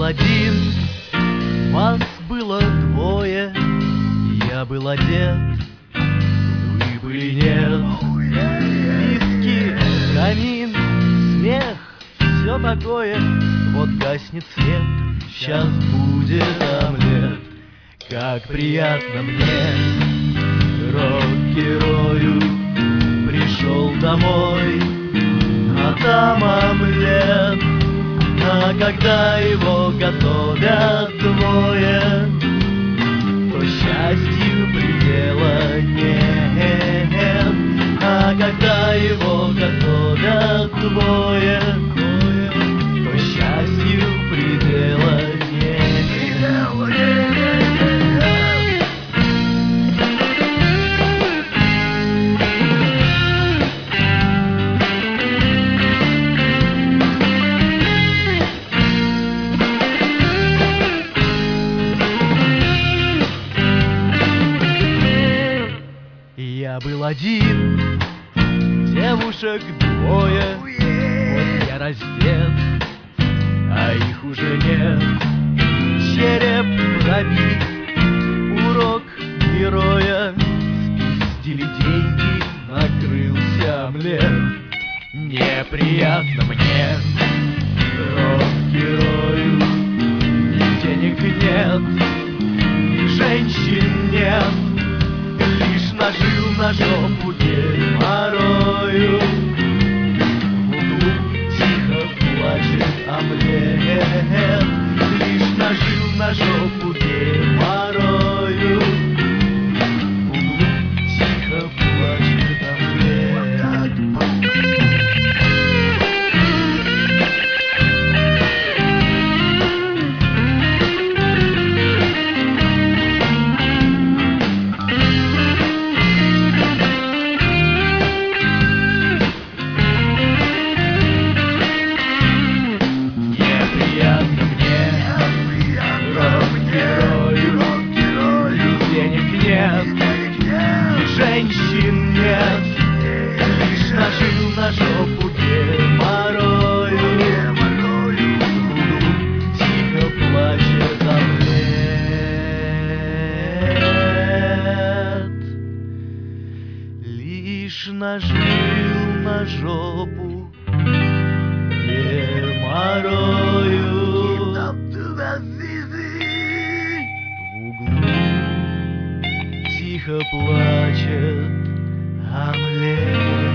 один, вас было двое, я был одет, вы были нет. Виски, камин, смех, все такое. Вот гаснет свет, сейчас будет омлет. Как приятно мне, рок-герою, пришел домой, а там омлет. А когда его готовят двое, то счастью предела нет. А когда его готовят двое, то счастью предела нет. Я был один, девушек двое, вот я раздет, а их уже нет. Череп пробит, урок героя, спиздили деньги, накрылся омлет. Неприятно мне, рок-герою, ни денег нет, ни женщин нет. Лишь нажил на жопу геморрою, в углу тихо плачет омлет. Лишь нажил на жопу геморрою, в углу тихо плачет омлет. Женщин нет, лишь нажил на жопу геморрою, в углу тихо плачет омлет. Лишь нажил на жопу геморрою, в углу тихо плачет омлет.